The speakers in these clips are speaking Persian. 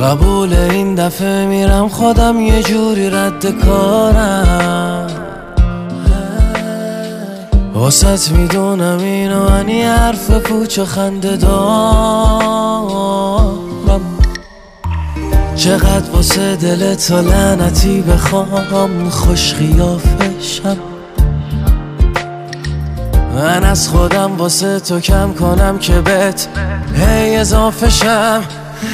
قبول این دفعه میرم خودم یه جوری رد کارم. واسط میدونم اینو انی حرف پوچ و خنده دارم. چقدر واسه دلت تا لعنتی بخوام خوش خیافشم. من از خودم واسه تو کم کنم که بهت هی اضافه شم.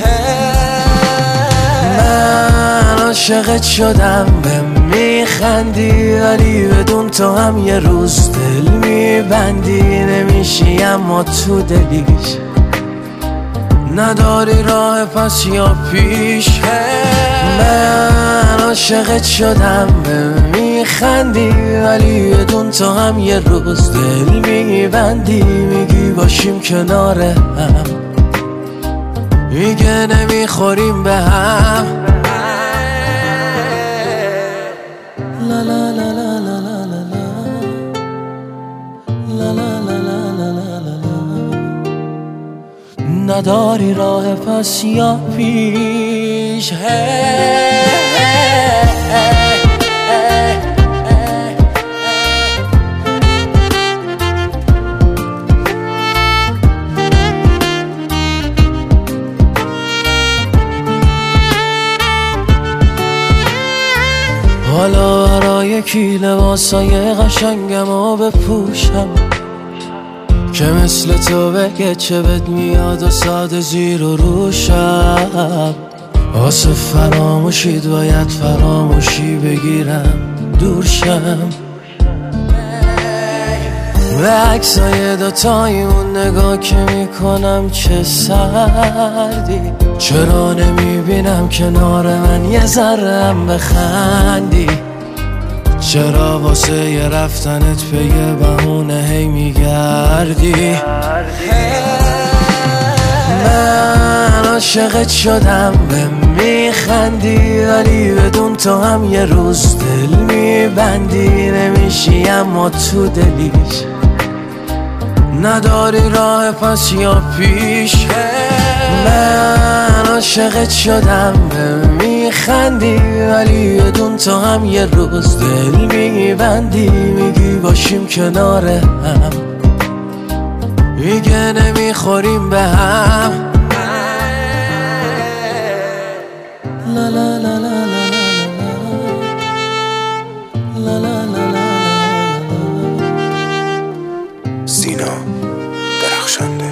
من عاشقت شدم به میخندی، ولی بدون تو هم یه روز دل میبندی. نمیشی اما تو دلیش نداری راه پس یا پیش. من عاشقت شدم به میخندی، ولی بدون تو هم یه روز دل میبندی. میگی باشیم کنار هم، میگه نمیخوریم به هم. لا لا لا لا لا لا لا لا لا لا لا لا. نداری راه پس یا پیش. حالا برای کی لباسای قشنگمو بپوشم که مثل تو بگه چه بد میاد و ساده زیر و روشم. واسه فراموشید باید فراموشی بگیرم دورشم. به عکسای دوتایی اون نگاه که میکنم چه سردی. چرا نمیبینم کنار من یه ذره‌ام بخندی؟ چرا واسه یه رفتنت به یه بهونه هی میگردی؟ من عاشقت شدم به میخندی، ولی بدون تو هم یه روز دل میبندی. نمیشی اما تو دلیش نداری راه پس یا پیش. من عاشقت شدم به میخندی، ولی بدون تو هم یه روز دل میبندی. میگی باشیم کنار هم، میگه نمیخوریم به هم. لا لا لا لا لا لا لا لا. سینا درخشنده.